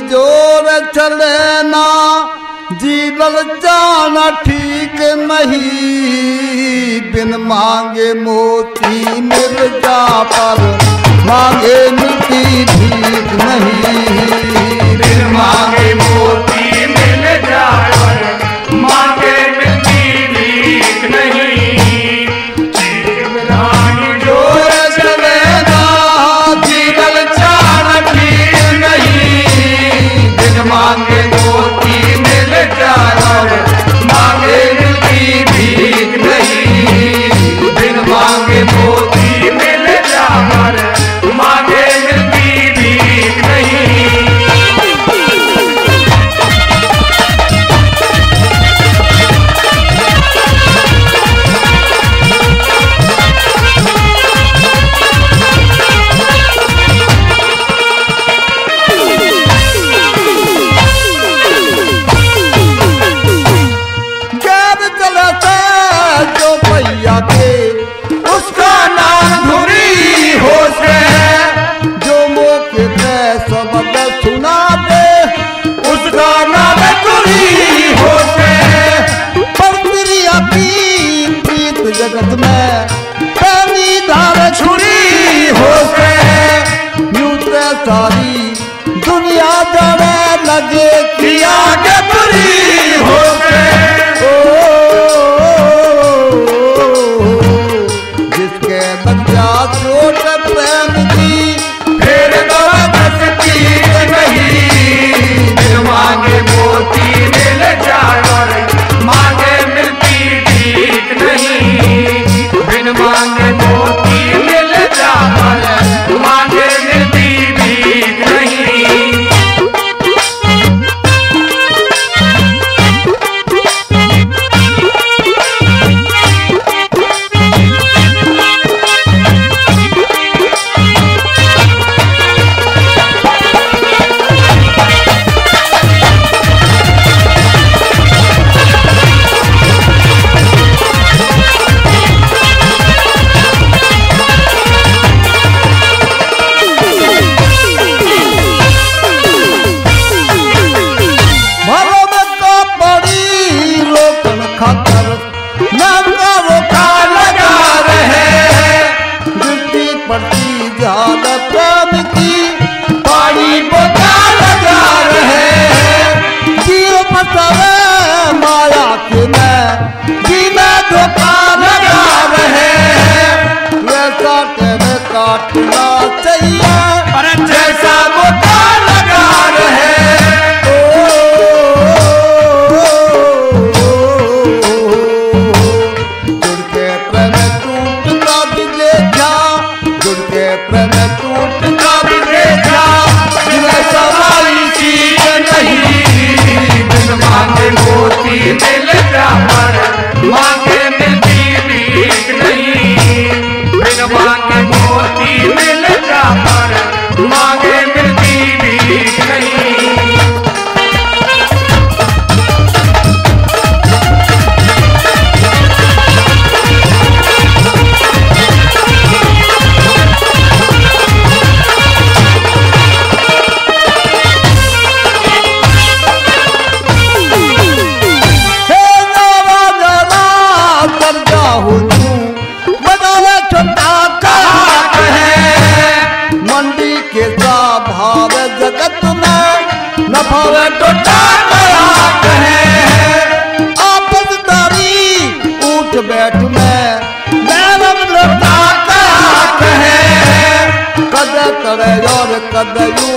जोर चले ना जीवल जाना ठीक नहीं। बिन मांगे मोती मिल जा पर मांगे मिलती भीख नहीं। बिन मांगे मोती मिल जा पर मांगे मिलती भीख नहीं। जोर चले ना जीवल जाना ठीक नहीं। बिन मांगे मोती मिल जा पर मांगे मिलती भीख नहीं। बिन मांगे मोती मिल जा पर मांगे मिलती भीख नहीं। के उसका नाम धुरी हो से जो मौके पे सबक सुना दे उसका नाम धुरी हो से। पर प्रिया की प्रीत जगत में पहली धार छुरी हो से। यूं ते सारी दुनिया जाने लगे किया के बुरी हो से। चोट प्रेम की फिर दसती नहीं। बिन मांगे मोती मिल जा पर मांगे मिलती भीख नहीं। बिन मांगे मोती मिल जा पर मांगे मिलती भीख नहीं। माया के मैं जीना धोखा लगा रहे। वैसा तेरे काटना चाहिए पर जैसा धोखा लगा रहे। जुड़ के प्रेम टूटता भी देखा। जुड़ के प्रेम टूटता भी देखा। सवारी चीज नहीं। बिन मांगे मोती मिल जा पर मांगे मिलती भीख नहीं। बिन मांगे मोती मिल जा पर मांगे मिलती भीख नहीं। भाव जगत में न भाव टोटा आपसदारी उठ बैठ में नैरम लौटा कहे। कद करे और कद यू